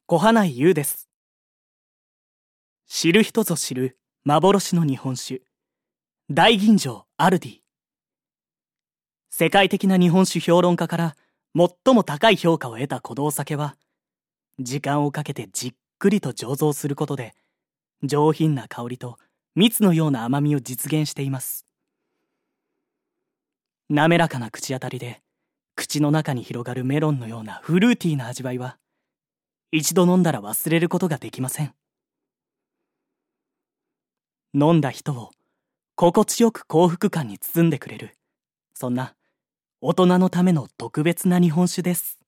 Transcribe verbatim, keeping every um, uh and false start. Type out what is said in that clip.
小花井優です。知る人ぞ知る幻の日本酒、大吟醸アルディ。世界的な日本酒評論家から最も高い評価を得たこのお酒は、時間をかけてじっくりと醸造することで、上品な香りと蜜のような甘みを実現しています。滑らかな口当たりで、口の中に広がるメロンのようなフルーティーな味わいは、一度飲んだら忘れることができません。飲んだ人を心地よく幸福感に包んでくれる、そんな大人のための特別な日本酒です。